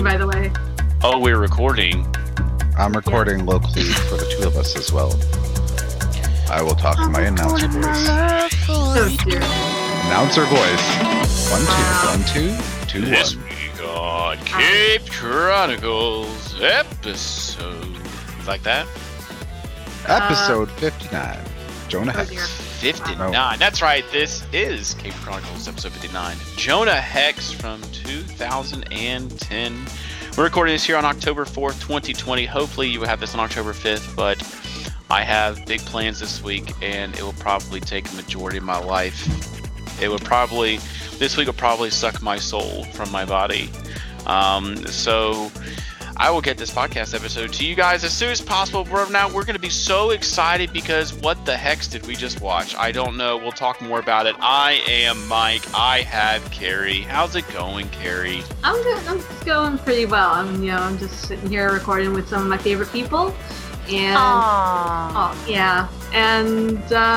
recording, by the way. Oh, we're recording. I'm recording locally for the two of us as well. I will talk to my announcer voice. Oh dear. Announcer voice. 1 2 1 2 2 This 1. week on Cape Chronicles episode. Like that? Episode 59. Jonah Oh dear. Hex. 59. That's right. This is Cape Chronicles episode 59. Jonah Hex from 2010. We're recording this here on October 4th, 2020. Hopefully you will have this on October 5th, but I have big plans this week, and it will probably take a majority of my life. This week will probably suck my soul from my body. So I will get this podcast episode to you guys as soon as possible. We're going to be so excited because what the heck did we just watch? I don't know. We'll talk more about it. I am Mike. I have Carrie. How's it going, Carrie? I'm good. I'm going pretty well. I'm just sitting here recording with some of my favorite people, and yeah, and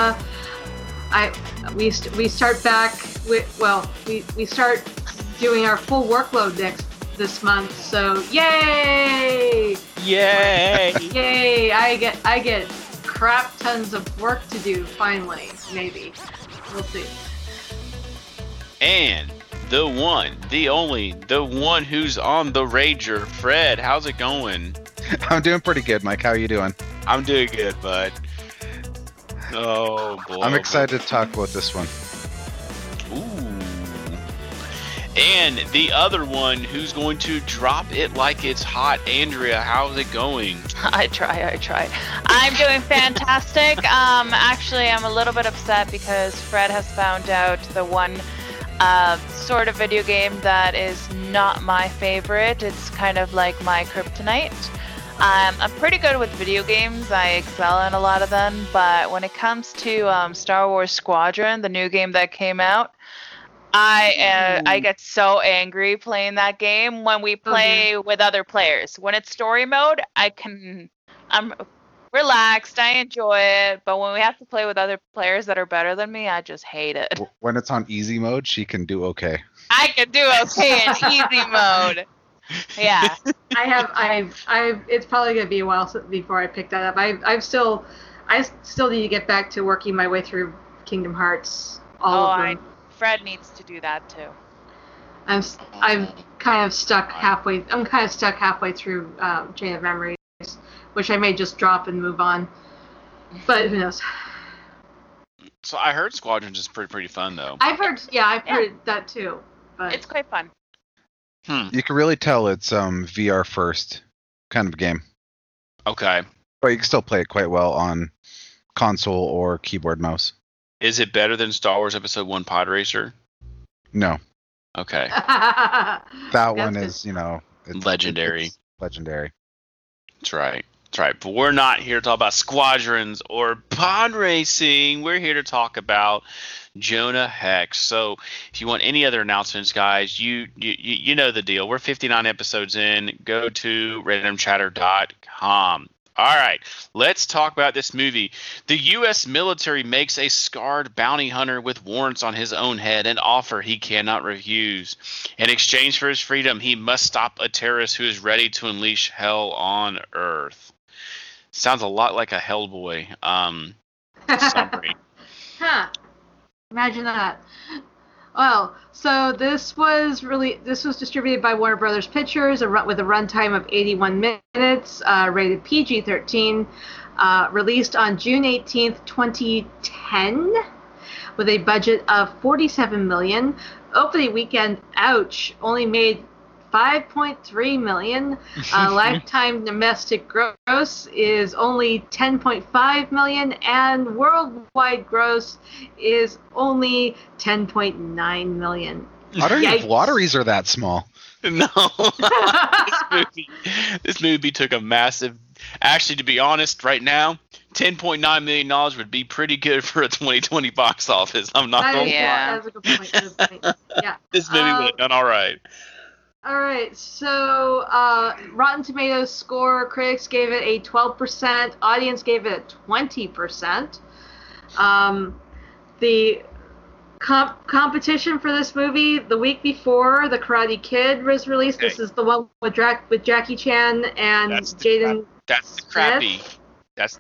we start back with we start doing our full workload this month. So yay! Yay! I get crap tons of work to do finally. Maybe we'll see. And the one, the only, the one who's on the Rager, Fred. How's it going? I'm doing pretty good, Mike. How are you doing? I'm doing good, bud. Oh boy! I'm excited to talk about this one. Ooh. And the other one who's going to drop it like it's hot, Andrea. How's it going? I try. I'm doing fantastic. Actually, I'm a little bit upset because Fred has found out the one sort of video game that is not my favorite. It's kind of like my kryptonite. I'm pretty good with video games. I excel in a lot of them. But when it comes to Star Wars Squadron, the new game that came out, I get so angry playing that game when we play with other players. When it's story mode, I'm relaxed, I enjoy it, but when we have to play with other players that are better than me, I just hate it. When it's on easy mode, she can do okay. I can do okay in easy mode. Yeah. It's probably gonna be a while before I pick that up. I still need to get back to working my way through Kingdom Hearts. All of them. Fred needs to do that too. I'm kind of stuck halfway. I'm kind of stuck halfway through Chain of Memories, which I may just drop and move on. But who knows? So I heard Squadrons is pretty fun though. I've heard that too. But it's quite fun. You can really tell it's VR first kind of game. Okay. But you can still play it quite well on console or keyboard mouse. Is it better than Star Wars Episode 1 Pod Racer? No. Okay. That one is, it's legendary. It's legendary. That's right. But we're not here to talk about Squadrons or pod racing. We're here to talk about Jonah Hex. So if you want any other announcements, guys, you know the deal. We're 59 episodes in. Go to randomchatter.com. All right, let's talk about this movie. The U.S. military makes a scarred bounty hunter with warrants on his own head an offer he cannot refuse. In exchange for his freedom, he must stop a terrorist who is ready to unleash hell on Earth. Sounds a lot like a Hellboy summary. Huh. Imagine that. Well, so this was distributed by Warner Brothers Pictures with a runtime of 81 minutes, rated PG-13, released on June 18th, 2010, with a budget of $47 million. Opening weekend, only made $5.3 million. Lifetime domestic gross is only $10.5 million, and worldwide gross is only $10.9 million. I don't know if lotteries are that small. No. This movie took a massive... Actually, to be honest, right now, $10.9 million would be pretty good for a 2020 box office. I'm not going to lie. That's a good point. Yeah. This movie would have done all right. All right, so Rotten Tomatoes score, critics gave it a 12%, audience gave it a 20%. The competition for this movie. The week before, The Karate Kid was released. Okay. This is the one with Jackie Chan and Jaden. That's the crappy. That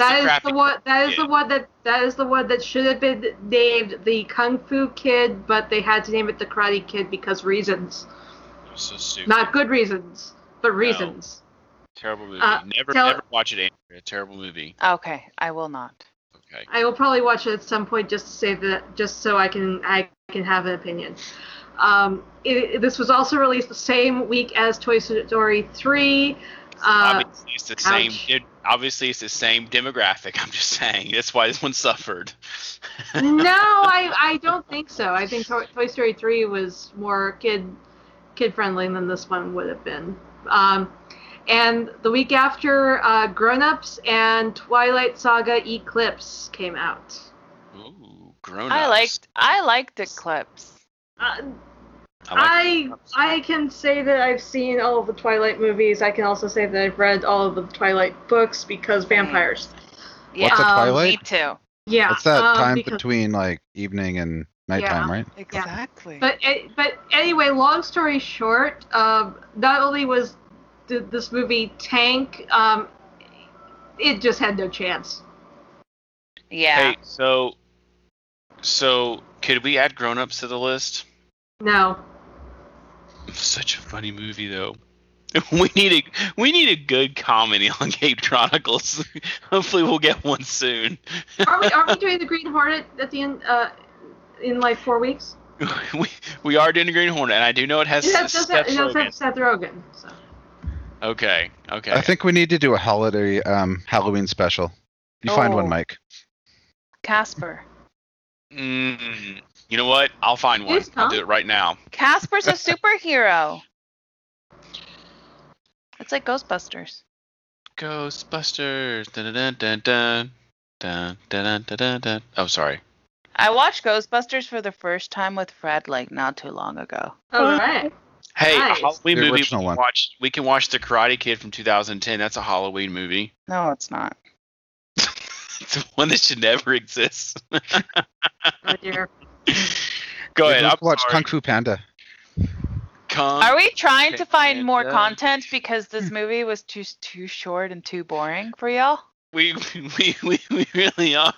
is the one that should have been named the Kung Fu Kid, but they had to name it the Karate Kid because reasons. It was so stupid. Not good reasons, but reasons. Terrible movie. Never watch it, Andrea. Terrible movie. Okay, I will not. Okay. I will probably watch it at some point just to say that, just so I can have an opinion. This was also released the same week as Toy Story 3. Obviously, it's the same. Obviously, it's the same demographic. I'm just saying. That's why this one suffered. No, I don't think so. I think Toy Story 3 was more kid friendly than this one would have been. And the week after, Grown Ups and Twilight Saga Eclipse came out. Ooh, Grown Ups. I liked Eclipse. I can say that I've seen all of the Twilight movies. I can also say that I've read all of the Twilight books because vampires. Yeah. What's a Twilight? Me too. Yeah. What's that time between like evening and nighttime, right? Exactly. Yeah. But anyway, long story short, not only did this movie tank, it just had no chance. Yeah. Hey, so could we add Grown Ups to the list? No. Such a funny movie, though. We need a good comedy on Cape Chronicles. Hopefully, we'll get one soon. Aren't we doing the Green Hornet at the end? In like 4 weeks. We are doing the Green Hornet, and I do know it has Seth Rogen. So. Okay. I think we need to do a holiday Halloween special. You find one, Mike. Casper. You know what? I'll find one. I'll do it right now. Casper's a superhero. It's like Ghostbusters. Ghostbusters. Dun, dun, dun, dun, dun, dun, dun, dun, dun. Oh, sorry. I watched Ghostbusters for the first time with Fred like not too long ago. All right. Hey, nice. A Halloween movie we can watch The Karate Kid from 2010. That's a Halloween movie. No, it's not. It's one that should never exist. Oh dear. Go ahead. Watch Kung Fu Panda. Are we trying to find more content because this movie was too short and too boring for y'all? We really are.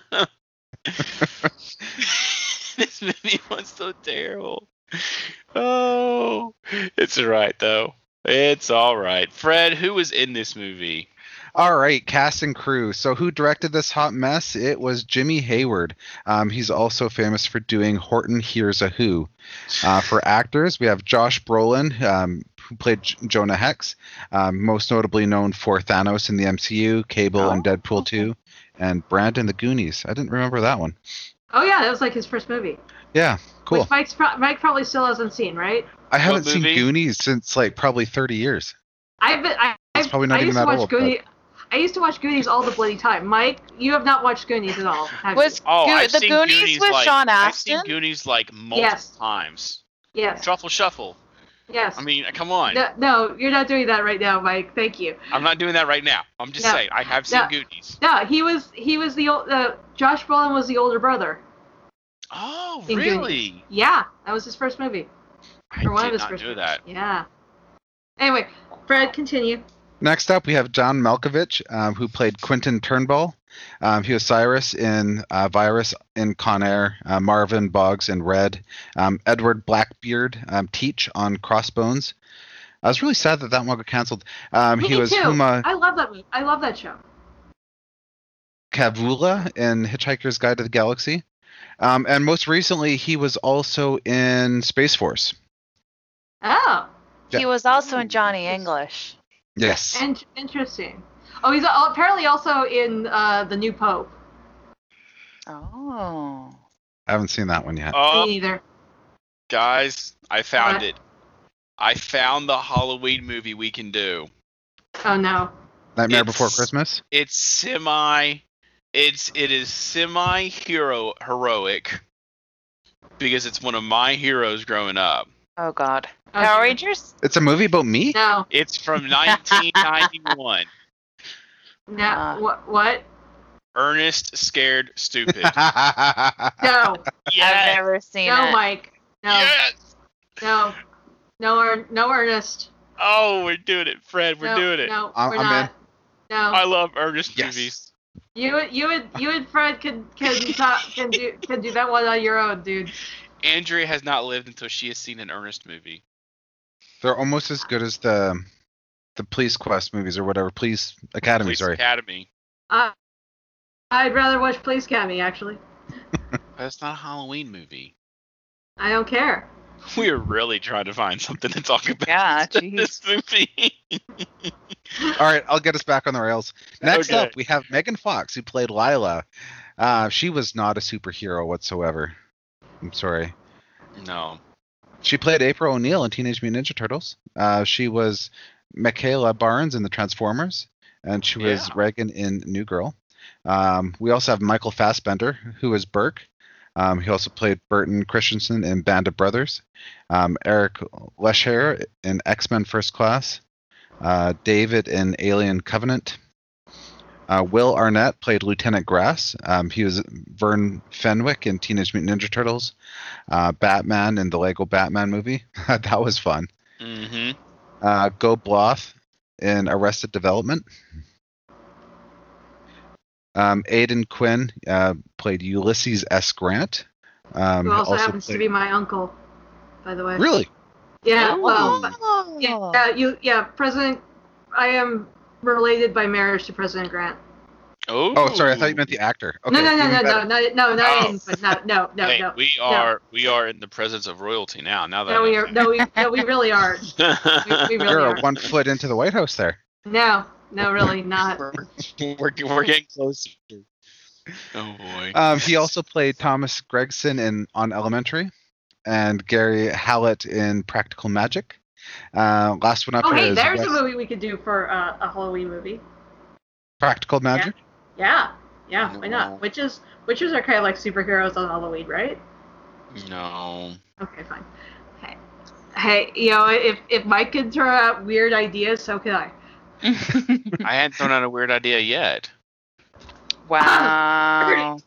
This movie was so terrible. Oh, it's alright though. It's alright. Fred, who was in this movie? All right, cast and crew. So who directed this hot mess? It was Jimmy Hayward. He's also famous for doing Horton Hears a Who. For actors, we have Josh Brolin, who played Jonah Hex, most notably known for Thanos in the MCU, Cable in Deadpool 2, and Brandon the Goonies. I didn't remember that one. Oh yeah, that was like his first movie. Yeah, cool. Which Mike probably still hasn't seen, right? I haven't seen Goonies since like probably 30 years. It's probably not even that old. I used to watch Goonies all the bloody time. Mike, you have not watched Goonies at all, have you? I've seen Goonies with Sean Astin? I've seen Goonies like multiple times. Yes. Truffle Shuffle. Yes. I mean, come on. No, you're not doing that right now, Mike. Thank you. I'm not doing that right now. I'm just saying I have seen Goonies. No, he was the old. Josh Brolin was the older brother. Oh, really? Goonies. Yeah, that was his first movie. I did not know that. Yeah. Anyway, Fred, continue. Next up, we have John Malkovich, who played Quentin Turnbull. He was Cyrus in Virus in Con Air, Marvin Boggs in Red, Edward Blackbeard, Teach on Crossbones. I was really sad that one got canceled. Me too. Huma. I love that movie. I love that show. Kavula in Hitchhiker's Guide to the Galaxy. And most recently, he was also in Space Force. Oh. Yeah. He was also in Johnny English. Yes. Interesting. Oh, he's apparently also in The New Pope. Oh. I haven't seen that one yet. Me neither. Guys, I found it. I found the Halloween movie we can do. Oh no. Nightmare Before Christmas? It is semi-heroic because it's one of my heroes growing up. Oh God. Power Rangers? It's a movie about me? No. It's from 1991. No. What? Ernest Scared Stupid. No. Yes. I've never seen No, it. Mike. No. Yes. No. No, Ernest. Oh, we're doing it, Fred. We're doing it. No, I'm we're not. in. No. I love Ernest Yes. movies. You and Fred can do that one on your own, dude. Andrea has not lived until she has seen an Ernest movie. They're almost as good as the Police Quest movies or whatever. Police Academy, Police sorry. Academy. I'd rather watch Police Academy, actually. That's not a Halloween movie. I don't care. We're really trying to find something to talk about. Yeah, in this movie. All right, I'll get us back on the rails. Next Okay. up, we have Megan Fox, who played Lila. She was not a superhero whatsoever. I'm sorry. No. She played April O'Neil in Teenage Mutant Ninja Turtles. She was Michaela Barnes in the Transformers, and she was Yeah. Regan in New Girl. We also have Michael Fassbender, who is Burke. He also played Burton Christensen in Band of Brothers. Eric Lesher in X-Men First Class. David in Alien Covenant. Will Arnett played Lieutenant Grass. He was Vern Fenwick in Teenage Mutant Ninja Turtles. Batman in the Lego Batman movie. That was fun. Mm-hmm. Go Bloth in Arrested Development. Aidan Quinn played Ulysses S. Grant. Who also happens to be my uncle, by the way. Really? Yeah. Oh. Well. Yeah. President. I am related by marriage to President Grant. Oh. Sorry, I thought you meant the actor. Okay, No, even better. not Oh. Aiden, but no. Hey, we are in the presence of royalty now. Now that No, we really are. We really You're are. 1 foot into the White House there. No, really not. we're getting closer. Oh boy. He also played Thomas Gregson on Elementary, and Gary Hallett in Practical Magic. Last one up Oh, here hey, is there's Wes- a movie we could do for a Halloween movie. Practical Magic. Yeah, why not? Witches are kind of like superheroes on Halloween, right? No. Okay, fine. Hey, if Mike can throw out weird ideas, so can I. I hadn't thrown out a weird idea yet. Wow.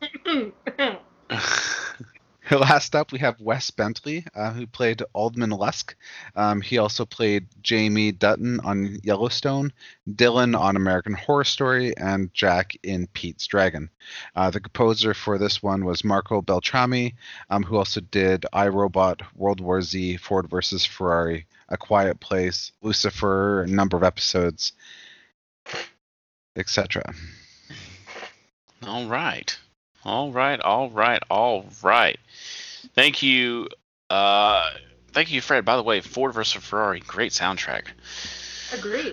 Last up, we have Wes Bentley, who played Alderman Lusk. He also played Jamie Dutton on Yellowstone, Dylan on American Horror Story, and Jack in Pete's Dragon. The composer for this one was Marco Beltrami, who also did iRobot, World War Z, Ford vs. Ferrari, A Quiet Place, Lucifer, a number of episodes, etc. All right. Thank you, Fred. By the way, Ford vs. Ferrari, great soundtrack. Agreed.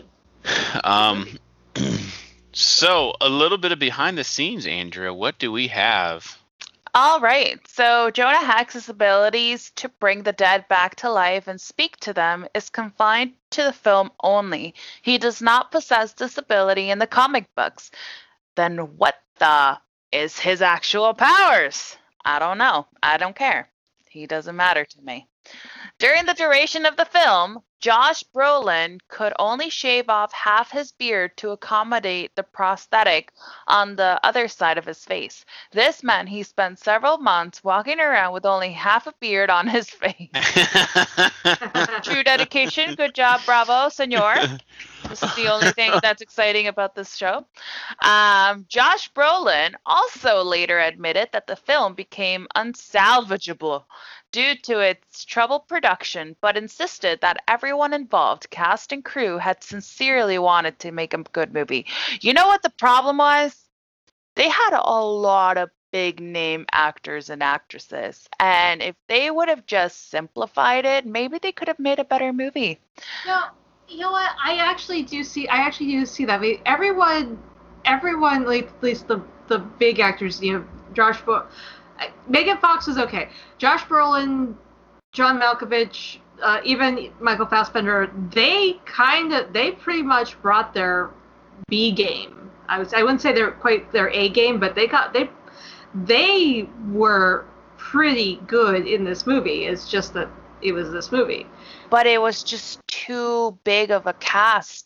So a little bit of behind the scenes, Andrea. What do we have? All right. So Jonah Hex's abilities to bring the dead back to life and speak to them is confined to the film only. He does not possess this ability in the comic books. Then what the is his actual powers? I don't know. I don't care. He doesn't matter to me. During the duration of the film, Josh Brolin could only shave off half his beard to accommodate the prosthetic on the other side of his face. This meant he spent several months walking around with only half a beard on his face. True dedication. Good job. Bravo, senor. This is the only thing that's exciting about this show. Josh Brolin also later admitted that the film became unsalvageable due to its troubled production, but insisted that everyone involved, cast and crew, had sincerely wanted to make a good movie. You know what the problem was? They had a lot of big name actors and actresses, and if they would have just simplified it, maybe they could have made a better movie. No, you know what? I actually do see that. I mean, everyone, like at least the big actors, Josh Brolin, Megan Fox was okay. Josh Brolin, John Malkovich, even Michael Fassbender, they pretty much brought their B game. I wouldn't say they're quite their A game, but they were pretty good in this movie. It's just that it was this movie. But it was just too big of a cast.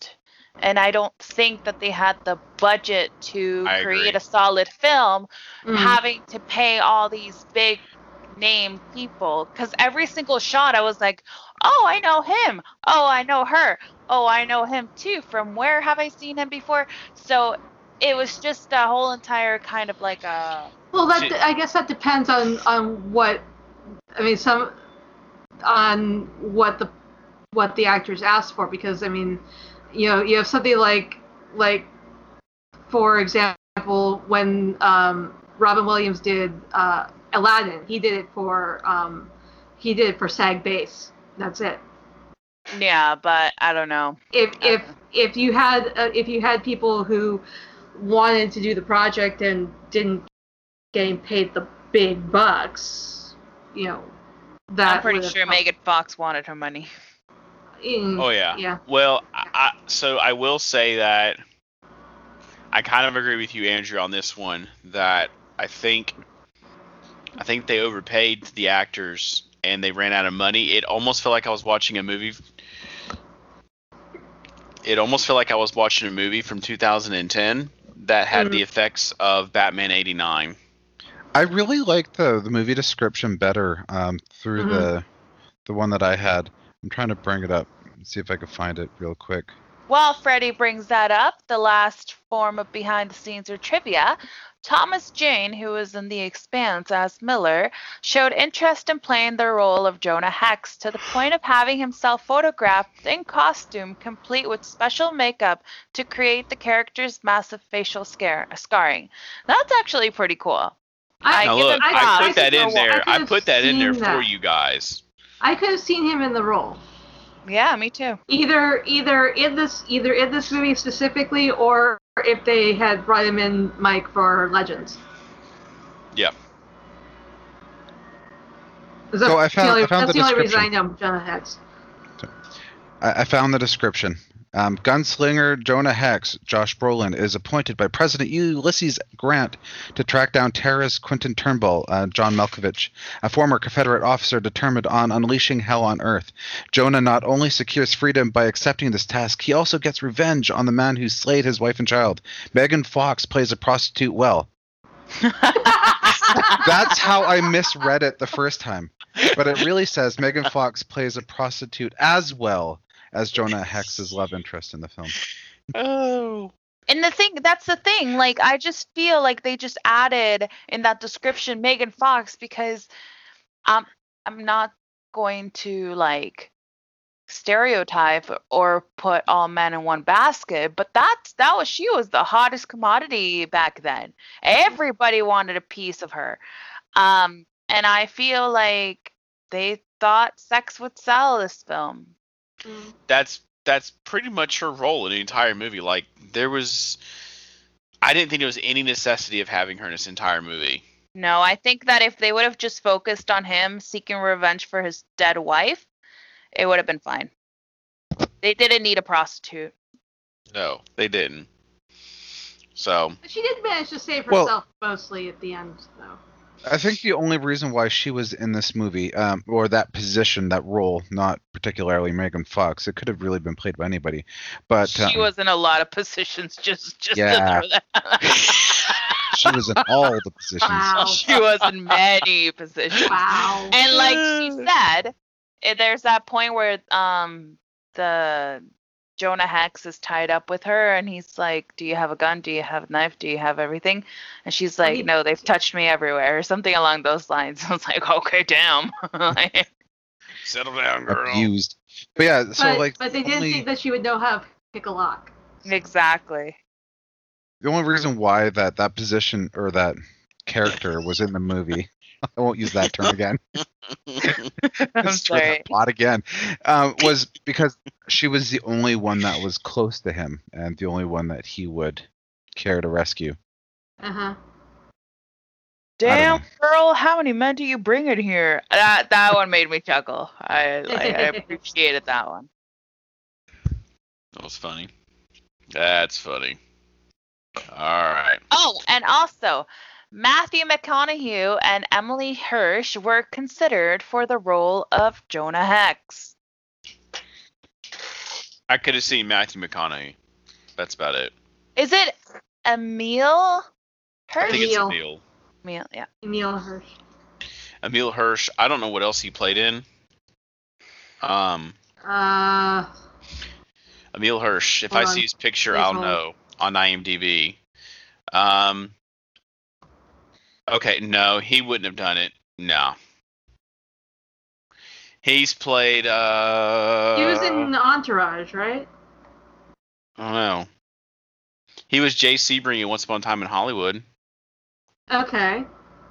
and I don't think that they had the budget to I create agree. a solid film, Mm. having to pay all these big name people. Because every single shot, I was like, oh, I know him. Oh, I know her. Oh, I know him too. From where have I seen him before? So it was just a whole entire kind of like a. Well, I guess that depends on what, I mean, on what the actors asked for, because I mean, you know, you have something like for example, when Robin Williams did Aladdin, he did it for SAG base. That's it. Yeah, but I don't know. If you had people who wanted to do the project and didn't getting paid the big bucks, you know, that I'm pretty sure Megan Fox wanted her money. Oh yeah. Yeah. Well, so I will say that I kind of agree with you, Andrew, on this one. That I think they overpaid the actors and they ran out of money. It almost felt like I was watching a movie. It almost felt like I was watching a movie from 2010 that had the effects of Batman '89. I really like the movie description better through the one that I had. I'm trying to bring it up and see if I can find it real quick. While Freddie brings that up, the last form of behind-the-scenes or trivia, Thomas Jane, who was in The Expanse as Miller, showed interest in playing the role of Jonah Hex to the point of having himself photographed in costume, complete with special makeup to create the character's massive facial scarring. That's actually pretty cool. Now look, I put that in there. I I put that in there for that. you guys. I could have seen him in the role. Yeah, me too. Either in this movie specifically, or if they had brought him in, Mike, for Legends. Yep. So I found that's the the only reason I description. know Jonah Hex. I found the description. Gunslinger Jonah Hex, Josh Brolin, is appointed by President Ulysses Grant to track down terrorist Quentin Turnbull, John Malkovich, a former Confederate officer determined on unleashing hell on Earth. Jonah not only secures freedom by accepting this task, he also gets revenge on the man who slayed his wife and child. Megan Fox plays a prostitute well. That's how I misread it the first time. But it really says Megan Fox plays a prostitute as well as Jonah Hex's love interest in the film. Oh. And that's the thing. Like, I just feel like they just added in that description Megan Fox because I'm not going to like stereotype or put all men in one basket, but she was the hottest commodity back then. Everybody wanted a piece of her. And I feel like they thought sex would sell this film. That's pretty much her role in the entire movie. Like, I didn't think there was any necessity of having her in this entire movie. No, I think that if they would have just focused on him seeking revenge for his dead wife, it would have been fine. They didn't need a prostitute. No, they didn't. So. But she did manage to save herself mostly at the end, though. I think the only reason why she was in this movie, or that position, that role, not particularly Megan Fox, it could have really been played by anybody. But she was in a lot of positions. Just yeah. to throw that. She was in all the positions. Wow. She was in many positions. Wow. And like she said, there's that point where the Jonah Hex is tied up with her, and he's like, "Do you have a gun? Do you have a knife? Do you have everything?" And she's like, "No, they've touched me everywhere," or something along those lines. I was like, "Okay, damn." Settle down, girl. Abused. But yeah, so but they didn't think that she would know how to pick a lock. Exactly. The only reason why that position or that character was in the movie, I won't use that term again. I'm sorry. Plot again, was because she was the only one that was close to him and the only one that he would care to rescue. Damn, girl, how many men do you bring in here? That one made me chuckle. I appreciated that one. That was funny. That's funny. All right. Oh, and also, Matthew McConaughey and Emily Hirsch were considered for the role of Jonah Hex. I could have seen Matthew McConaughey. That's about it. Is it Emil Hirsch? I think it's Emil. Emil, yeah. Emil Hirsch. Emil Hirsch. I don't know what else he played in. Emil Hirsch. If I see his picture, I'll know on IMDb. Okay, no, he wouldn't have done it. No. He's played. He was in Entourage, right? I don't know. He was Jay Sebring in Once Upon a Time in Hollywood. Okay.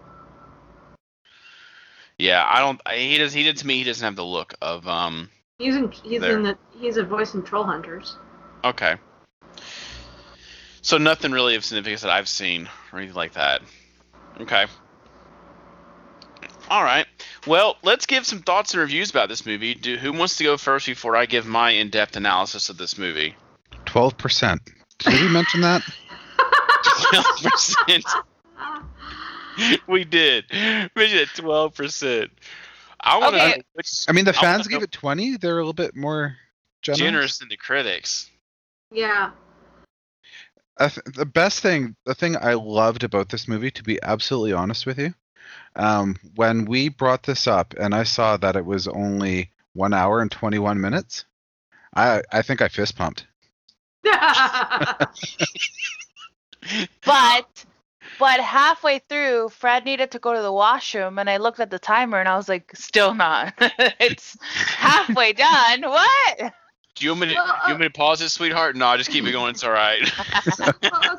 Yeah, I don't. He does. He did to me. He doesn't have the look of. He's a voice in Troll Hunters. Okay. So nothing really of significance that I've seen or anything like that. Okay. All right. Well, let's give some thoughts and reviews about this movie. Who wants to go first before I give my in-depth analysis of this movie? 12%. Did we mention that? 12%. We did. We did 12%. I want to. Okay. I mean, the fans give it 20. They're a little bit more generous than the critics. Yeah. The thing I loved about this movie, to be absolutely honest with you, when we brought this up and I saw that it was only 1 hour and 21 minutes, I think I fist pumped. But halfway through, Fred needed to go to the washroom, and I looked at the timer, and I was like, still not. It's halfway done. What? Do you want me to pause this, sweetheart? No, just keep it going. It's all right. Well,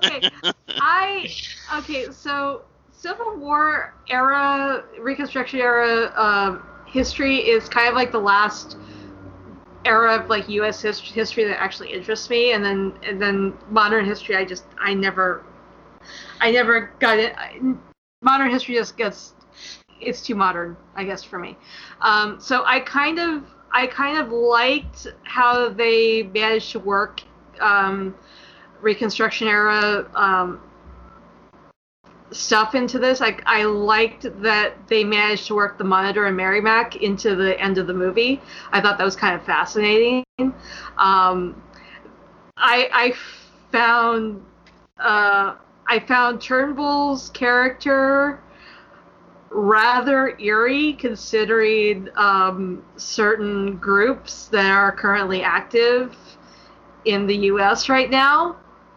okay. So Civil War era, Reconstruction era history is kind of like the last era of like U.S. history that actually interests me, and then modern history. I never got it. Modern history just it's too modern, I guess, for me. So I kind of liked how they managed to work Reconstruction era stuff into this. I liked that they managed to work the Monitor and Merrimack into the end of the movie. I thought that was kind of fascinating. I found Turnbull's character rather eerie, considering certain groups that are currently active in the U.S. right now.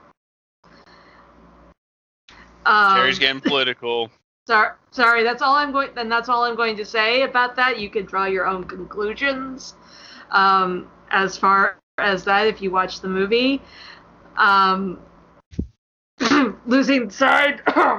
Terry's getting political. Sorry, that's all I'm going to say about that. You can draw your own conclusions as far as that if you watch the movie. Losing side.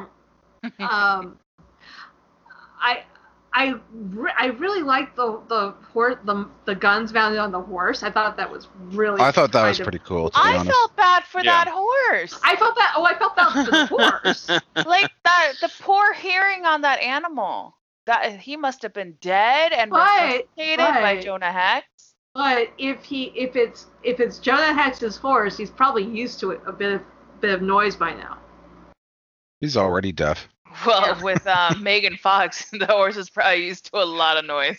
I really liked the guns mounted on the horse. I thought that was really. I thought that was pretty cool. To be honest. Felt bad for that horse. I felt bad for the horse. Like the poor hearing on that animal. That he must have been dead and resuscitated by Jonah Hex. But if it's Jonah Hex's horse, he's probably used to it, a bit of noise by now. He's already deaf. Well, with Megan Fox, the horse is probably used to a lot of noise.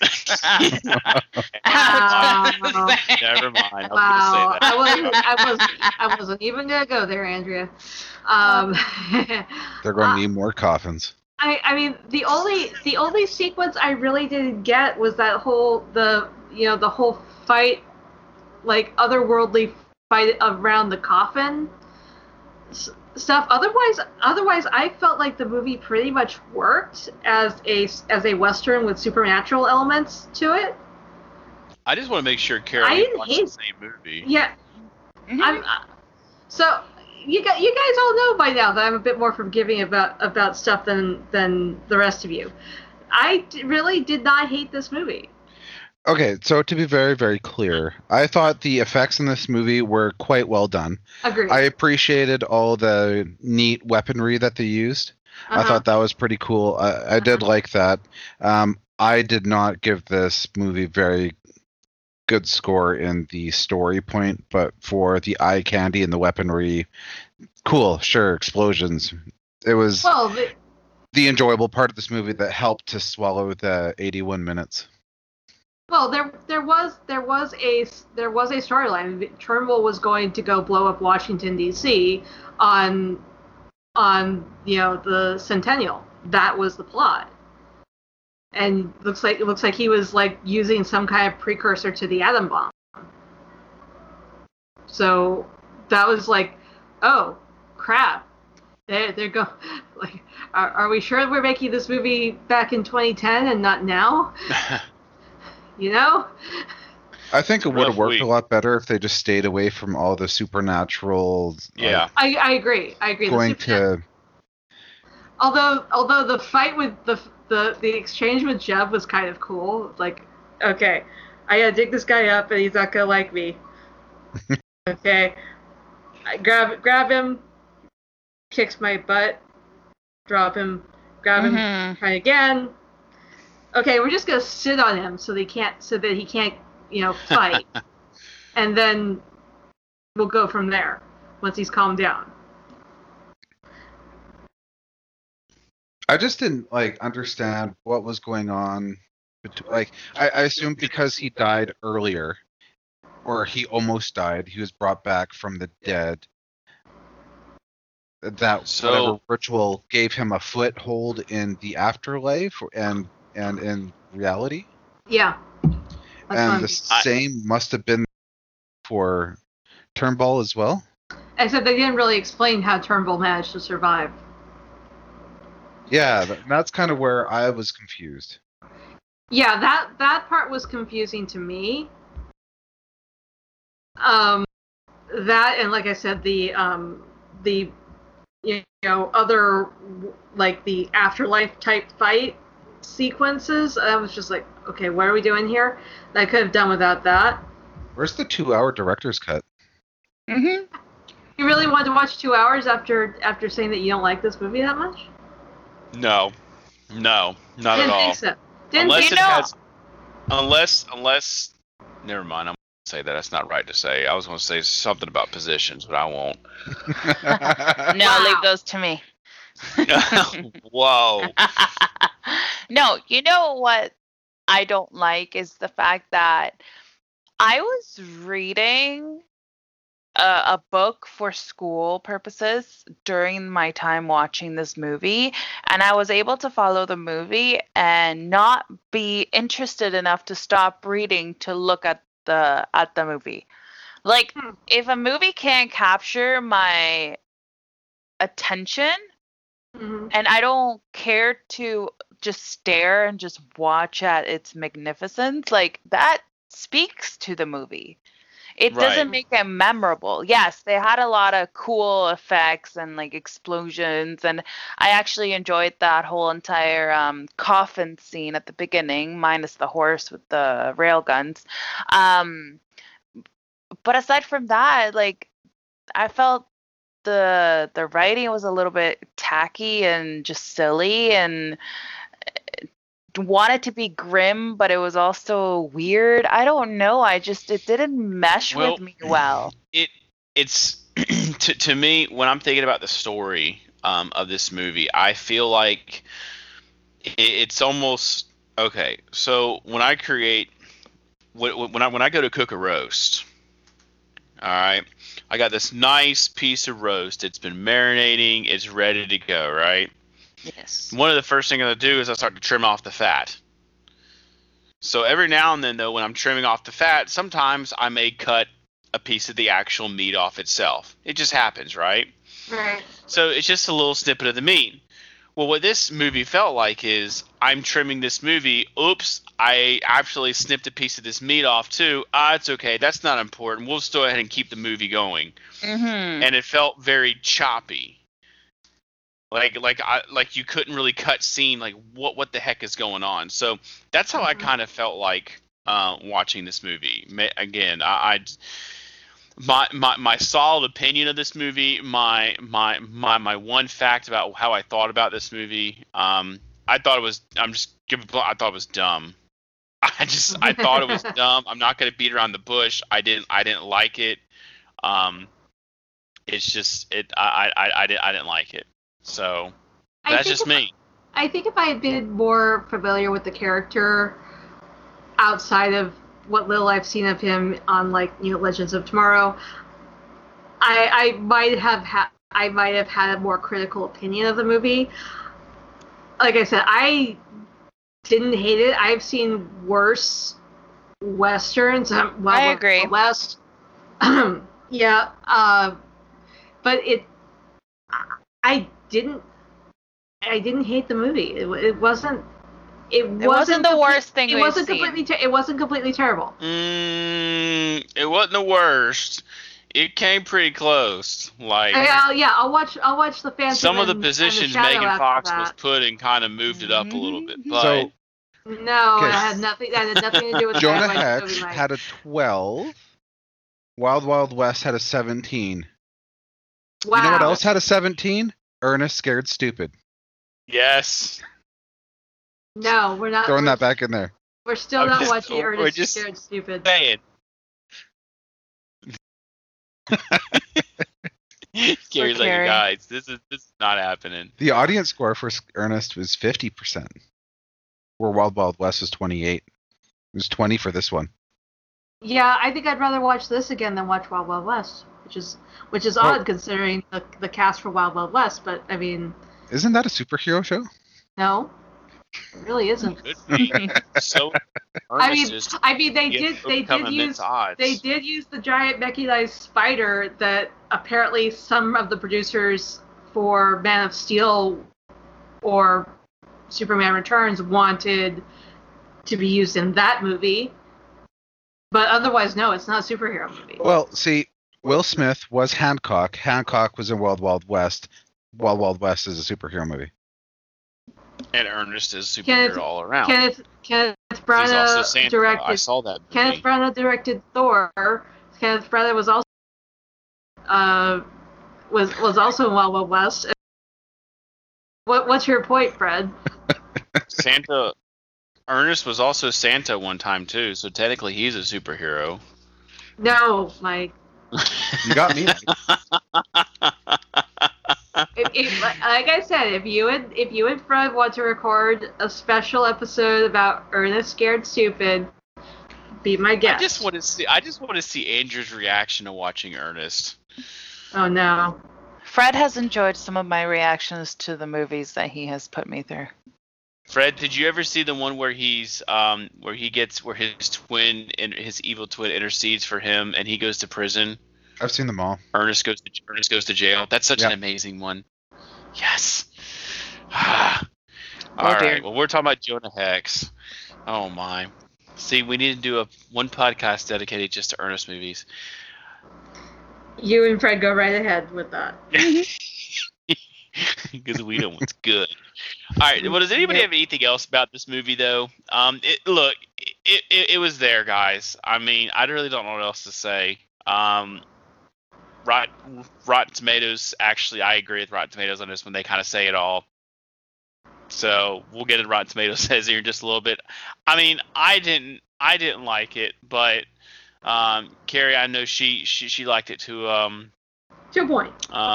Never mind. Wow. I wasn't even gonna go there, Andrea. They're going to need more coffins. I mean, the only sequence I really didn't get was that whole fight, like otherworldly fight around the coffin stuff. Otherwise, I felt like the movie pretty much worked as a Western with supernatural elements to it. I just want to make sure Carol watched the same movie. Yeah. Mm-hmm. So you guys all know by now that I'm a bit more forgiving about stuff than the rest of you. I really did not hate this movie. Okay, so to be very, very clear, I thought the effects in this movie were quite well done. Agreed. I appreciated all the neat weaponry that they used. I thought that was pretty cool. I did like that. I did not give this movie very good score in the story point, but for the eye candy and the weaponry, cool, sure, explosions. It was the enjoyable part of this movie that helped to swallow the 81 minutes. Well, there was a storyline. Turnbull was going to go blow up Washington D.C. on the Centennial. That was the plot, and it looks like he was like using some kind of precursor to the atom bomb. So that was like, oh crap, they're go like, are we sure we're making this movie back in 2010 and not now? I think it would have worked a lot better if they just stayed away from all the supernatural. Yeah, I agree. Although the fight with the exchange with Jeb was kind of cool. Like, okay, I gotta dig this guy up, and he's not gonna like me. Okay, I grab him, kicks my butt, drop him, grab him, try again. Okay, we're just gonna sit on him so that he can't, fight, and then we'll go from there once he's calmed down. I just didn't understand what was going on. I assumed because he died earlier, or he almost died, he was brought back from the dead. That whatever ritual gave him a foothold in the afterlife and in reality. Yeah. And the same must have been for Turnbull as well. Except they didn't really explain how Turnbull managed to survive. Yeah, that's kind of where I was confused. Yeah, that part was confusing to me. That, and like I said, the other, like, the afterlife type fight sequences, I was just like, okay, what are we doing here? I could have done without that. Where's the 2-hour director's cut? You really wanted to watch 2 hours after saying that you don't like this movie that much? No, not at all. Think so. Unless, never mind. I'm gonna say that. That's not right to say. I was gonna say something about positions, but I won't. No, leave those to me. Whoa. No, you know what I don't like is the fact that I was reading a book for school purposes during my time watching this movie, and I was able to follow the movie and not be interested enough to stop reading to look at the movie. Like, if a movie can't capture my attention, and I don't care to just stare and just watch at its magnificence, like, that speaks to the movie. It doesn't make it memorable. Yes, they had a lot of cool effects and like explosions, and I actually enjoyed that whole entire coffin scene at the beginning, minus the horse with the rail guns. But aside from that, like, I felt the writing was a little bit tacky and just silly, and wanted to be grim, but it was also weird. I don't know. it didn't mesh with me well. It's to me, when I'm thinking about the story of this movie, I feel like it's almost okay. So when I create, when I go to cook a roast, all right, I got this nice piece of roast. It's been marinating. It's ready to go, right? Yes. One of the first things I do is I start to trim off the fat. So every now and then, though, when I'm trimming off the fat, sometimes I may cut a piece of the actual meat off itself. It just happens, right? Right. So it's just a little snippet of the meat. Well, what this movie felt like is I'm trimming this movie. Oops, I actually snipped a piece of this meat off too. It's okay. That's not important. We'll just go ahead and keep the movie going. And it felt very choppy. Like you couldn't really cut scene. Like what the heck is going on? So that's how I kind of felt like watching this movie. Again, my solid opinion of this movie, my one fact about how I thought about this movie, I thought it was dumb. I thought it was dumb. I'm not going to beat around the bush. I didn't like it. It's just I didn't like it. So that's just me. I think if I had been more familiar with the character, outside of what little I've seen of him on Legends of Tomorrow, I might have had a more critical opinion of the movie. Like I said, I didn't hate it. I've seen worse westerns. I agree. West. Yeah. But I didn't hate the movie. It wasn't the worst thing we've seen. It wasn't completely terrible. It wasn't the worst. It came pretty close. I'll watch the Phantom. Some of the positions Megan Fox was put in kind of moved it up a little bit, but no, it had nothing. That had nothing to do with Jonah Hex had a 12. Wild Wild West had a 17. Wow. You know what else had a 17? Ernest Scared Stupid. Yes. No, we're not throwing that back in there. We're still not watching Ernest Scared Stupid. Saying. Carrie's like, guys, this is not happening. The audience score for Ernest was 50%, where Wild Wild West was 28. It was 20 for this one. Yeah, I think I'd rather watch this again than watch Wild Wild West, which is odd considering the cast for Wild Wild West. But I mean, isn't that a superhero show? No, it really isn't. Could be. So, I mean, they did use the giant mechanized spider that apparently some of the producers for Man of Steel or Superman Returns wanted to be used in that movie. But otherwise, no, it's not a superhero movie. Well, see, Will Smith was Hancock. Hancock was in Wild Wild West. Wild Wild West is a superhero movie. And Ernest is superhero all around. Kenneth Branagh directed. I saw that movie. Kenneth Branagh directed Thor. Kenneth Branagh was also was also in Wild Wild West. What's your point, Fred? Santa. Ernest was also Santa one time too, so technically he's a superhero. No, Mike. You got me. Like I said, if you and Fred want to record a special episode about Ernest Scared Stupid, be my guest. I just want to see Andrew's reaction to watching Ernest. Oh no. Fred has enjoyed some of my reactions to the movies that he has put me through. Fred, did you ever see the one where his evil twin intercedes for him and he goes to prison? I've seen them all. Ernest goes to jail. That's such an amazing one. Yes. All right. Well, we're talking about Jonah Hex. Oh my. See, we need to do one podcast dedicated just to Ernest movies. You and Fred go right ahead with that. Because we know what's good. All right. Well, does anybody have anything else about this movie, though? It was there, guys. I mean, I really don't know what else to say. Rotten Tomatoes, actually, I agree with Rotten Tomatoes on this one. They kind of say it all. So we'll get into Rotten Tomatoes says here in just a little bit. I mean, I didn't like it, but Carrie, I know she liked it to a point.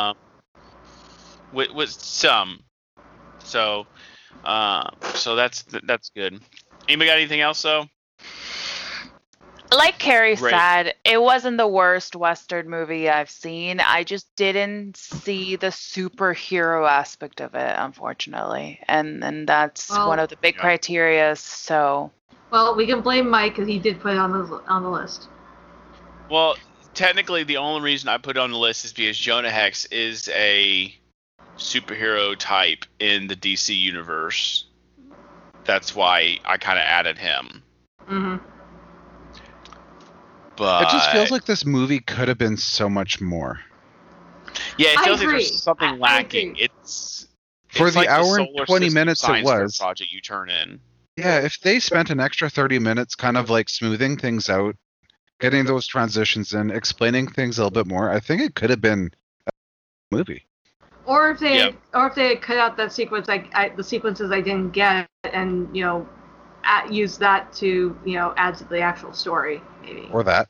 With some. So that's good. Anybody got anything else though? Like Carrie said, it wasn't the worst Western movie I've seen. I just didn't see the superhero aspect of it, unfortunately, and that's one of the big criteria. So, well, we can blame Mike because he did put it on the list. Well, technically, the only reason I put it on the list is because Jonah Hex is a superhero type in the DC universe. That's why I kind of added him. Mm-hmm. But it just feels like this movie could have been so much more. Yeah, it feels like there's something lacking. It's for the like hour and 20 minutes it was. Project you turn in. Yeah, if they spent an extra 30 minutes kind of like smoothing things out, getting those transitions in, explaining things a little bit more, I think it could have been a movie. Or if they had cut out that sequence, the sequences I didn't get, and use that to add to the actual story, maybe. Or that.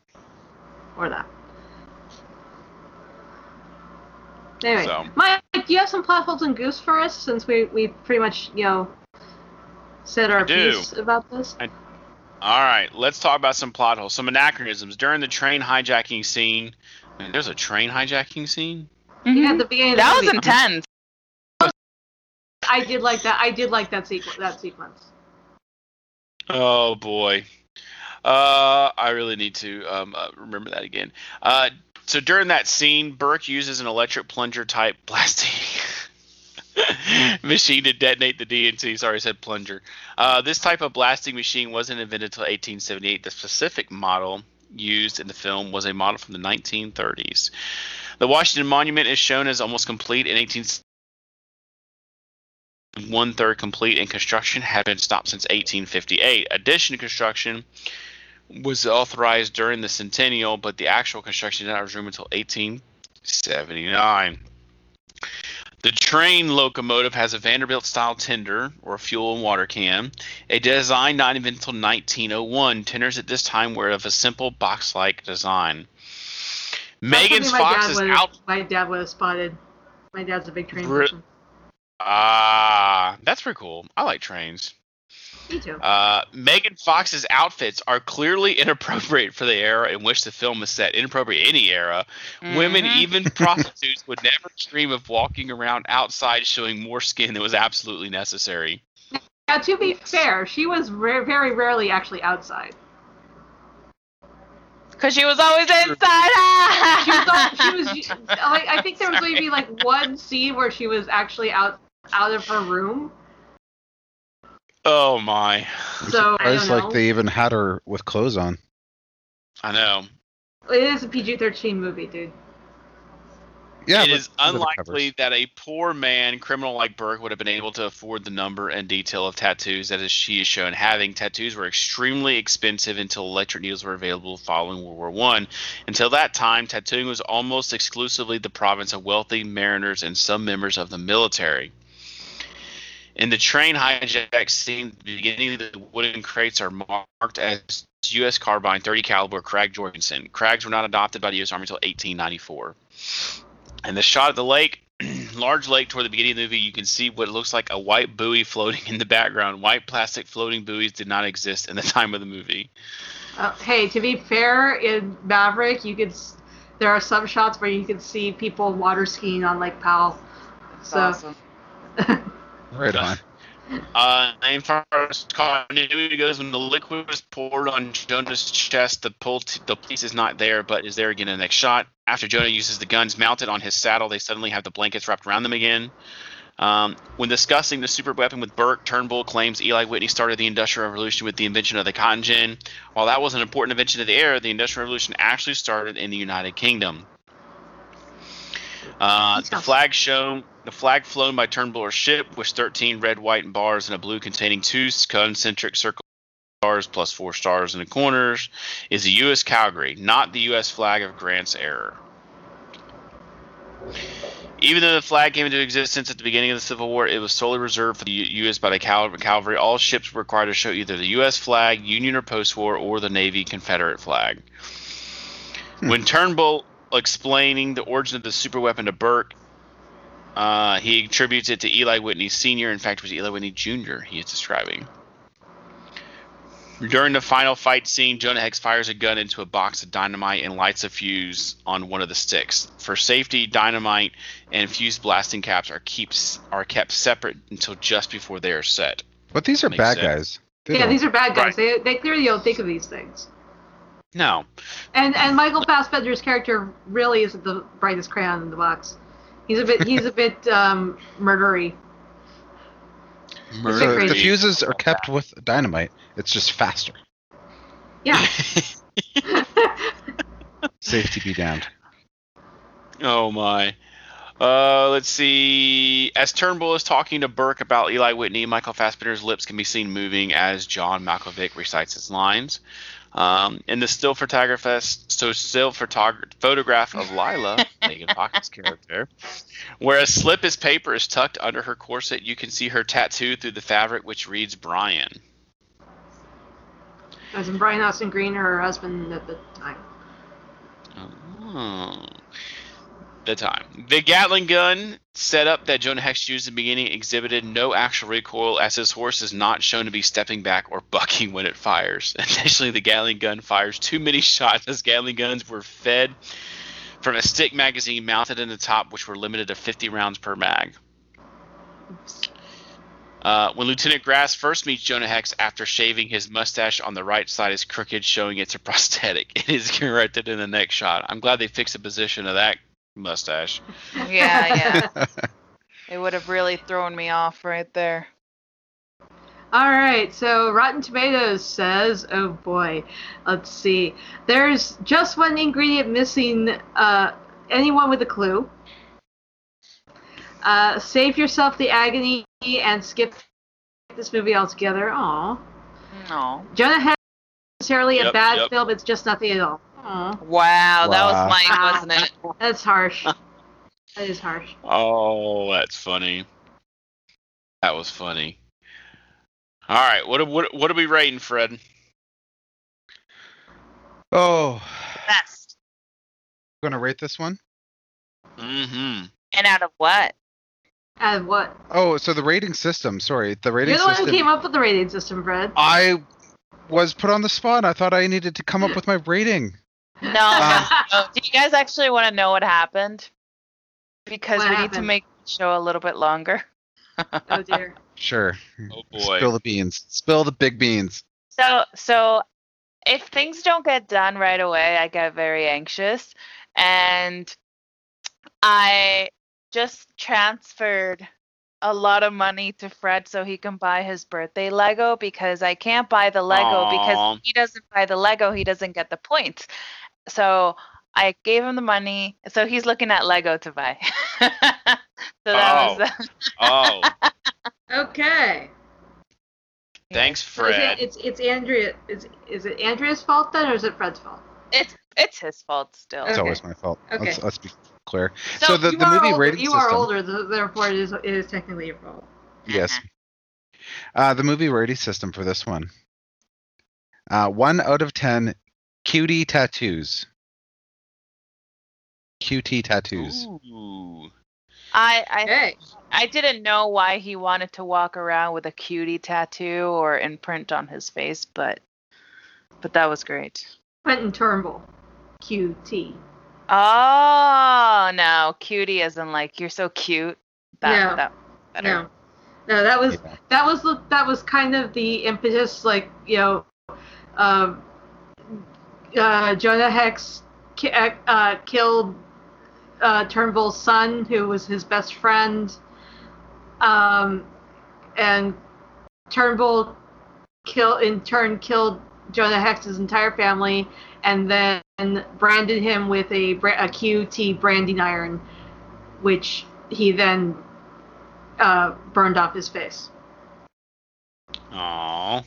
Anyway, Mike, do you have some plot holes and goofs for us? Since we pretty much said our piece about this. All right, let's talk about some plot holes, some anachronisms. During the train hijacking scene, there's a train hijacking scene? Yeah, at the beginning. That was intense. I did like that. I did like that sequence. Oh boy, I really need to remember that again. So during that scene, Burke uses an electric plunger type blasting machine to detonate the DNC. Sorry, I said plunger. This type of blasting machine wasn't invented until 1878. The specific model used in the film was a model from the 1930s. The Washington Monument is shown as almost complete in 1870. 1/3 complete, and construction had been stopped since 1858. Additional construction was authorized during the centennial, but the actual construction did not resume until 1879. The train locomotive has a Vanderbilt-style tender, or fuel and water can, a design not invented until 1901. Tenders at this time were of a simple box-like design. Megan Fox is out. My dad would have spotted. My dad's a big train person. That's pretty cool. I like trains. Me too. Megan Fox's outfits are clearly inappropriate for the era in which the film is set. Inappropriate any era. Mm-hmm. Women, even prostitutes, would never dream of walking around outside showing more skin than was absolutely necessary. Now, to be fair, she was very rarely actually outside. Because she was always inside. I think there was maybe like one scene where she was actually out of her room. Oh my! So I don't know. Like they even had her with clothes on. I know. It is a PG-13 movie, dude. Yeah, it is unlikely that a poor man, criminal like Burke, would have been able to afford the number and detail of tattoos that she is shown having. Tattoos were extremely expensive until electric needles were available following World War I. Until that time, tattooing was almost exclusively the province of wealthy mariners and some members of the military. In the train hijack scene, at the beginning, the wooden crates are marked as U.S. carbine 30 caliber Krag Jorgensen. Krags were not adopted by the U.S. Army until 1894. And the shot of the lake, large lake toward the beginning of the movie, you can see what looks like a white buoy floating in the background. White plastic floating buoys did not exist in the time of the movie. Hey, to be fair, in Maverick, there are some shots where you can see people water skiing on Lake Powell. That's awesome. Right on. And far as continuity goes, when the liquid was poured on Jonah's chest, the police is not there, but is there again in the next shot. After Jonah uses the guns mounted on his saddle, they suddenly have the blankets wrapped around them again. When discussing the super weapon with Burke, Turnbull claims Eli Whitney started the Industrial Revolution with the invention of the cotton gin. While that was an important invention of the era, the Industrial Revolution actually started in the United Kingdom. The flag flown by Turnbull's ship with 13 red, white, and bars and a blue containing 2 concentric circle stars plus 4 stars in the corners is the U.S. Calgary, not the U.S. flag of Grant's era. Even though the flag came into existence at the beginning of the Civil War, it was solely reserved for the U.S. by the cavalry. All ships were required to show either the U.S. flag, Union or post-war, or the Navy Confederate flag. When Turnbull explaining the origin of the superweapon to Burke, he attributes it to Eli Whitney Sr. In fact, it was Eli Whitney Jr. he is describing. During the final fight scene, Jonah Hex fires a gun into a box of dynamite and lights a fuse on one of the sticks. For safety, dynamite and fuse blasting caps are kept separate until just before they are set. But these are bad guys. These are bad guys. Right. They clearly don't think of these things. No. And Michael Fassbender's character really isn't the brightest crayon in the box. He's a bit murdery. So if the fuses are kept with dynamite, it's just faster. Yeah. Safety be damned. Oh my. Let's see. As Turnbull is talking to Burke about Eli Whitney, Michael Fassbender's lips can be seen moving as John Malkovich recites his lines. In the still photograph of Lila, Megan Fox's character, where a slip as paper is tucked under her corset, you can see her tattoo through the fabric, which reads Brian. As in Brian Austin Green, her husband at the time. Oh. The time. The Gatling gun setup that Jonah Hex used in the beginning exhibited no actual recoil, as his horse is not shown to be stepping back or bucking when it fires. Additionally, the Gatling gun fires too many shots, as Gatling guns were fed from a stick magazine mounted in the top, which were limited to 50 rounds per mag. When Lieutenant Grass first meets Jonah Hex after shaving, his mustache on the right side is crooked, showing it's a prosthetic. It is corrected in the next shot. I'm glad they fixed the position of that mustache. Yeah. It would have really thrown me off right there. All right, so Rotten Tomatoes says, oh boy, let's see. There's just one ingredient missing. Anyone with a clue? Save yourself the agony and skip this movie altogether. Aw. No. Jonah Hex isn't necessarily a bad film. It's just nothing at all. Aww. Wow, that was Mike, wasn't it? That's harsh. That is harsh. Oh, that's funny. That was funny. All right, what are we rating, Fred? Oh. Best. Gonna rate this one? Mm-hmm. And out of what? Out of what? Oh, so the rating system. Sorry, the rating system. You're the one who came up with the rating system, Fred. I was put on the spot. I thought I needed to come up with my rating. No. Do you guys actually want to know what happened? Because What we happened? need to make the show a little bit longer. Oh dear. Sure. Oh boy. Spill the beans. Spill the big beans. So if things don't get done right away, I get very anxious. And I just transferred a lot of money to Fred so he can buy his birthday Lego, because I can't buy the Lego because if he doesn't buy the Lego, he doesn't get the points. So I gave him the money, so he's looking at Lego to buy. So that was Okay. Thanks, So Fred. it's Andrea. Is it Andrea's fault then, or is it Fred's fault? It's his fault still. It's Okay. always my fault. Okay. Let's be clear. So, So the movie rating you system. are older, therefore it is technically your fault. Yes. The movie rating system for this one. 1 out of 10 cutie tattoos. QT tattoos. Ooh. Hey. I didn't know why he wanted to walk around with a cutie tattoo or imprint on his face, but that was great. Quentin Turnbull. QT. Oh no, cutie isn't like you're so cute. That better. No, that was kind of the impetus, like, Jonah Hex killed Turnbull's son, who was his best friend, and Turnbull killed Jonah Hex's entire family, and then branded him with a QT branding iron, which he then burned off his face. Aww.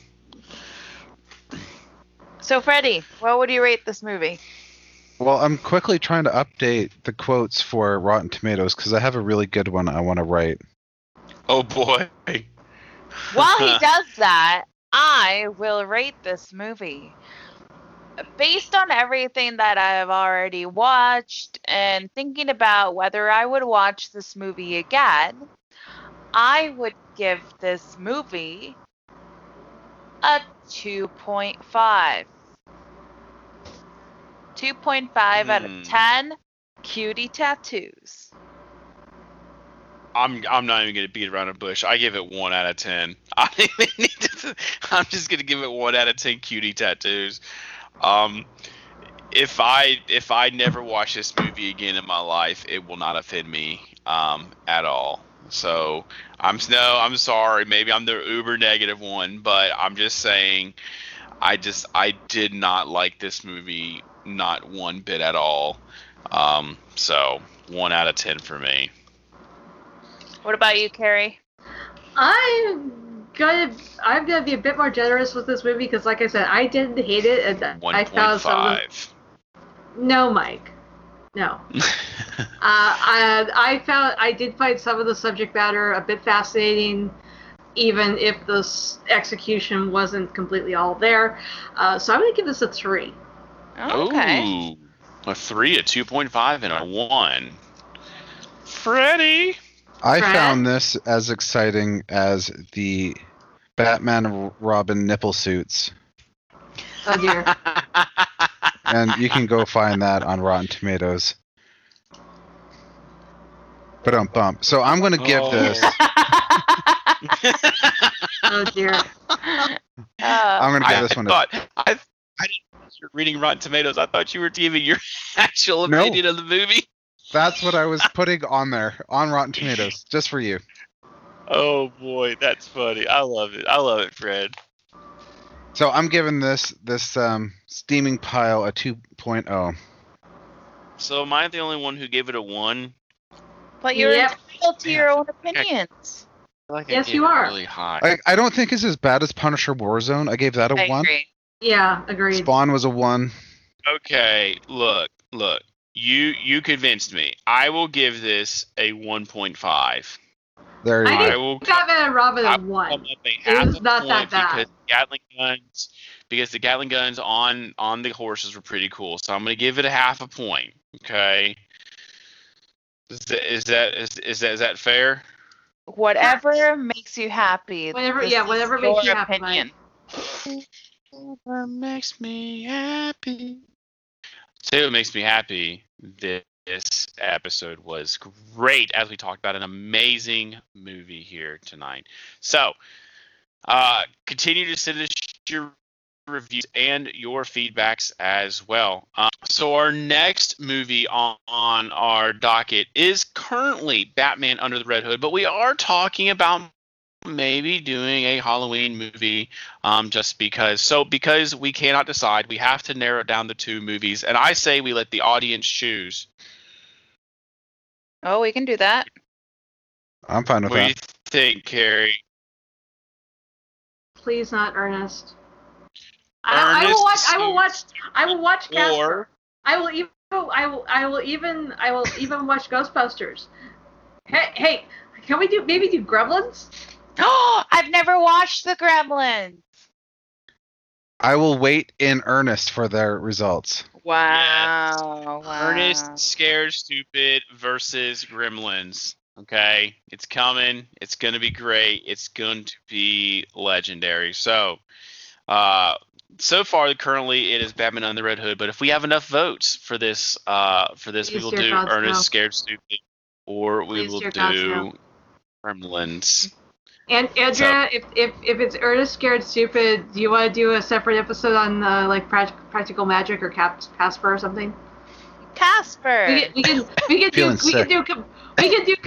So Freddie, what would you rate this movie? Well, I'm quickly trying to update the quotes for Rotten Tomatoes because I have a really good one I want to write. Oh boy. While he does that, I will rate this movie. Based on everything that I've already watched and thinking about whether I would watch this movie again, I would give this movie a 2.5. 2.5 out of 10 cutie tattoos. I'm not even gonna beat around a bush. I give it 1 out of 10. I'm just gonna give it 1 out of 10 cutie tattoos. If I never watch this movie again in my life, it will not offend me at all. So I'm sorry. Maybe I'm the uber negative one, but I'm just saying, I did not like this movie, not one bit at all. So 1 out of 10 for me. What about you, Carrie? I'm gonna be a bit more generous with this movie because, like I said, I didn't hate it, and I found some. No, Mike. No. I did find some of the subject matter a bit fascinating, even if the execution wasn't completely all there. So I'm gonna give this a 3. Okay. Ooh, a 3, a 2.5, and a 1. Freddie. I found this as exciting as the Batman and Robin nipple suits. Oh dear. And you can go find that on Rotten Tomatoes. Bump. So I'm going to give this. Oh dear. I'm going to give this one. I didn't know you were reading Rotten Tomatoes. I thought you were giving your actual opinion of the movie. That's what I was putting on there on Rotten Tomatoes, just for you. Oh boy, that's funny. I love it, Fred. So I'm giving this steaming pile a 2.0. So am I the only one who gave it a 1? But you're entitled to your own opinions. Yes, you are. Really high. I don't think it's as bad as Punisher Warzone. I gave that a 1. Agree. Yeah, agreed. Spawn was a 1. Okay, look. You convinced me. I will give this a 1.5. There you I go. give Batman and Robin a 1. It was not that bad. Because the Gatling guns on the horses were pretty cool. So I'm going to give it a half a point. Okay. Is that fair? Whatever makes you happy. Whatever makes you happy. Whatever makes me happy. Say what makes me happy. This episode was great, as we talked about an amazing movie here tonight. So, continue to send us your reviews and your feedbacks as well. So our next movie on our docket is currently Batman Under the Red Hood, but we are talking about maybe doing a Halloween movie just because. So because we cannot decide, we have to narrow it down to 2 movies, and I say we let the audience choose. Oh, we can do that. I'm fine with What do that. you think, Carrie? Please not Ernest. I will watch Casper. I will even watch Ghostbusters. Hey, can we do Gremlins? Oh, I've never watched the Gremlins. I will wait in earnest for their results. Wow. Ernest Scared Stupid versus Gremlins. Okay, it's coming. It's going to be great. It's going to be legendary. So, so far, currently, it is Batman Under the Red Hood. But if we have enough votes for this, we will do Ernest Scared Stupid, or we will do Gremlins. And Andrea, if it's Ernest Scared Stupid, do you want to do a separate episode on like Practical Magic or Casper or something? Casper. We can do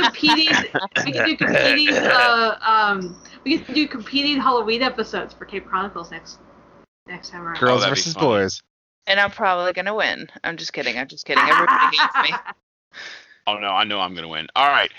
competing Halloween episodes for Cape Chronicles next time around. Girls versus boys. And I'm probably gonna win. I'm just kidding. Everybody hates me. Oh no, I know I'm gonna win. All right.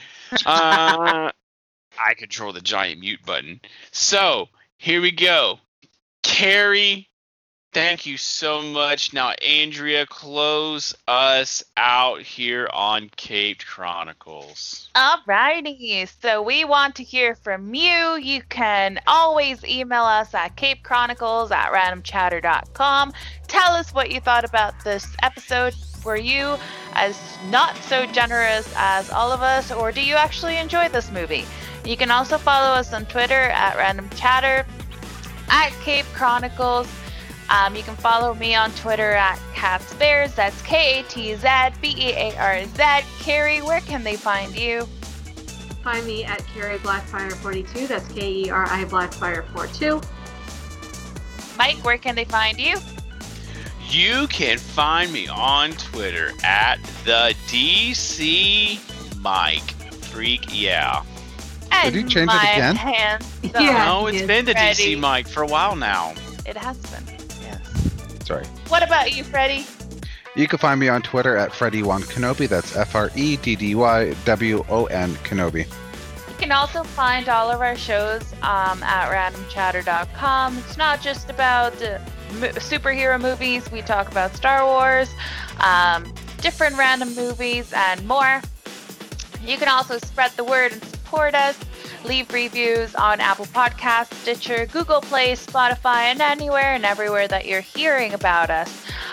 I control the giant mute button. So, here we go. Carrie, thank you so much. Now, Andrea, close us out here on Caped Chronicles. Alrighty. So we want to hear from you. You can always email us at capechronicles@randomchatter.com. Tell us what you thought about this episode. Were you as not so generous as all of us, or do you actually enjoy this movie? You can also follow us on Twitter at randomchatter, at Cape Chronicles. You can follow me on Twitter at KatzBears. That's KatzBearz. Carrie, where can they find you? Find me at Carrie Blackfire42. That's KERI Blackfire42. Mike, where can they find you? You can find me on Twitter at the DC Mike Freak. Yeah. Did you change it again? No, it's been the DC Mike for a while now. It has been. Yes. Sorry. What about you, Freddie? You can find me on Twitter at FreddyWon Kenobi. That's FreddyWon Kenobi. You can also find all of our shows at randomchatter.com. It's not just about superhero movies. We talk about Star Wars, different random movies, and more. You can also spread the word and support us. Leave reviews on Apple Podcasts, Stitcher, Google Play, Spotify, and anywhere and everywhere that you're hearing about us.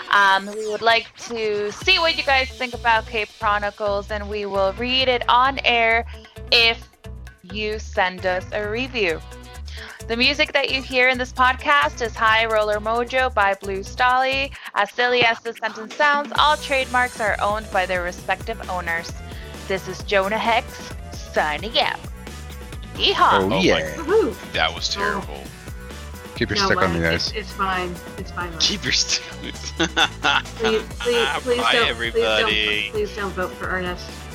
We would like to see what you guys think about Cape Chronicles, and we will read it on air if you send us a review. The music that you hear in this podcast is High Roller Mojo by Blue Stolly. As silly as the sentence sounds, all trademarks are owned by their respective owners. This is Jonah Hex, signing out. Yeehaw! Oh, yeah. That was terrible. Keep your stick on me, guys. It's fine. It's fine. Keep your stick. Please Bye, don't, everybody. please don't vote for Ernest.